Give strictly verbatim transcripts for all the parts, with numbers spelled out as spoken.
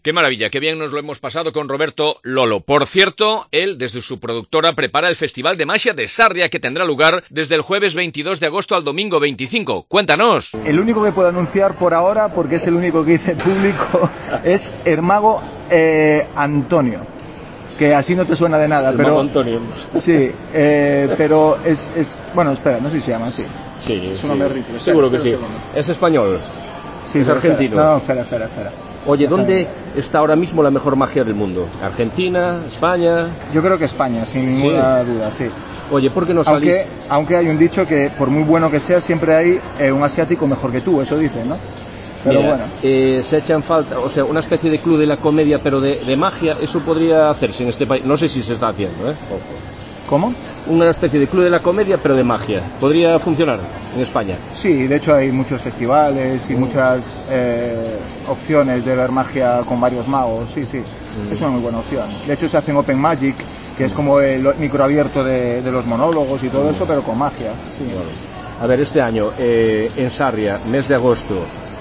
Qué maravilla, qué bien nos lo hemos pasado con Roberto Lolo. Por cierto, él, desde su productora, prepara el Festival de Magia de Sarria, que tendrá lugar desde el jueves veintidós de agosto al domingo veinticinco. Cuéntanos. El único que puedo anunciar por ahora, porque es el único que hice público, es el mago eh, Antonio. Que así no te suena de nada, el pero... mago Antonio. Sí, eh, pero es, es... Bueno, espera, no sé si se llama así. Sí, es sí. un nombre rígido. Seguro que sí. Es español. Sí, es argentino. Espera. No, espera, espera, espera. Oye, ¿dónde está ahora mismo la mejor magia del mundo? ¿Argentina? ¿España? Yo creo que España, sin ninguna sí. duda, sí. Oye, ¿por qué no salís? Aunque, aunque hay un dicho que por muy bueno que sea, siempre hay eh, un asiático mejor que tú, eso dicen, ¿no? Pero Mira, bueno. Eh, se echa en falta, o sea, una especie de club de la comedia, pero de, de magia, eso podría hacerse en este país. No sé si se está haciendo, ¿eh? Ojo. ¿Cómo? Una especie de club de la comedia, pero de magia. ¿Podría funcionar en España? Sí, de hecho hay muchos festivales y mm. muchas eh, opciones de ver magia con varios magos. Sí, sí, mm. es una muy buena opción. De hecho se hace en Open Magic, que mm. es como el microabierto de, de los monólogos y todo mm. eso, pero con magia. Sí. Bueno. A ver, este año, eh, en Sarria, mes de agosto,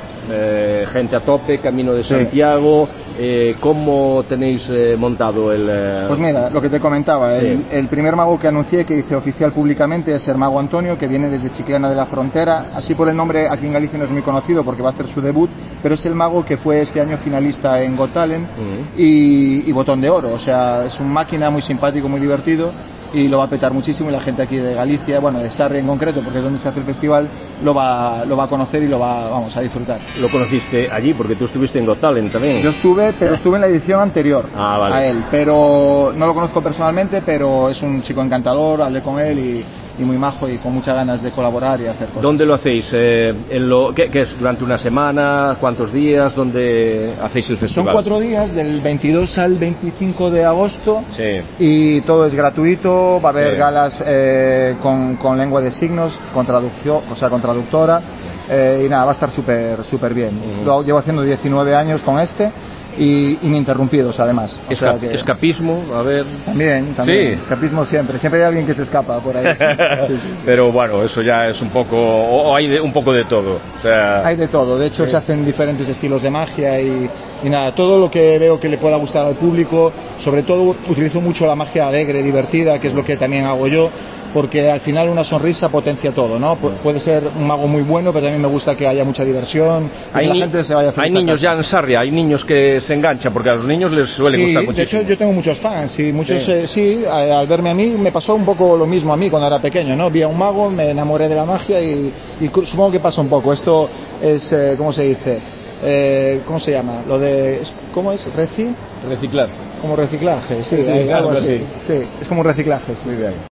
Eh, gente a tope, Camino de Santiago, sí. eh, ¿cómo tenéis eh, montado el...? Eh... Pues mira, lo que te comentaba, sí. el, el primer mago que anuncié, que hice oficial públicamente, es el mago Antonio, que viene desde Chiclana de la Frontera. Así por el nombre aquí en Galicia no es muy conocido porque va a hacer su debut, pero es el mago que fue este año finalista en Got Talent uh-huh. y, y Botón de Oro. O sea, es un máquina muy simpático, muy divertido, y lo va a petar muchísimo, y la gente aquí de Galicia, bueno, de Sarria en concreto, porque es donde se hace el festival, lo va, lo va a conocer y lo va, vamos, a disfrutar. Lo conociste allí porque tú estuviste en Got Talent también. Yo estuve, pero estuve en la edición anterior ah, vale. a él, pero no lo conozco personalmente, pero es un chico encantador, hablé con él y, y muy majo y con muchas ganas de colaborar y hacer cosas. ¿Dónde lo hacéis? Eh, en lo, ¿qué, ¿Qué es? ¿Durante una semana? ¿Cuántos días? ¿Dónde hacéis el festival? Son cuatro días, del veintidós al veinticinco de agosto, sí. y todo es gratuito, va a haber sí. galas eh, con, con lengua de signos, con traducción, o sea, con traductora, eh, y nada, va a estar súper súper bien. Uh-huh. Lo llevo haciendo diecinueve años con este, y ininterrumpidos además. O Esca- sea que... Escapismo, a ver... También, también. Sí. Escapismo siempre. Siempre hay alguien que se escapa por ahí. Sí. Sí, sí, sí. Pero bueno, eso ya es un poco... O hay de, un poco de todo. O sea... Hay de todo. De hecho, sí. se hacen diferentes estilos de magia y, y nada, todo lo que veo que le pueda gustar al público. Sobre todo, utilizo mucho la magia alegre, divertida, que es lo que también hago yo, porque al final una sonrisa potencia todo, ¿no? Pu- puede ser un mago muy bueno, pero también me gusta que haya mucha diversión, hay que la ni- gente se vaya feliz. Hay niños ya en Sarria, hay niños que se enganchan, porque a los niños les suele sí, gustar muchísimo. De hecho, yo tengo muchos fans, y muchos, sí, eh, sí al verme a mí, me pasó un poco lo mismo a mí cuando era pequeño, ¿no? Vi a un mago, me enamoré de la magia y, y supongo que pasa un poco. Esto es, eh, ¿cómo se dice? Eh, ¿Cómo se llama? Lo de, ¿cómo es? ¿Reci? Reciclar. Como reciclaje, sí, sí, sí, hay, claro, algo así. sí. Sí, es como un reciclaje. Sí. Muy bien.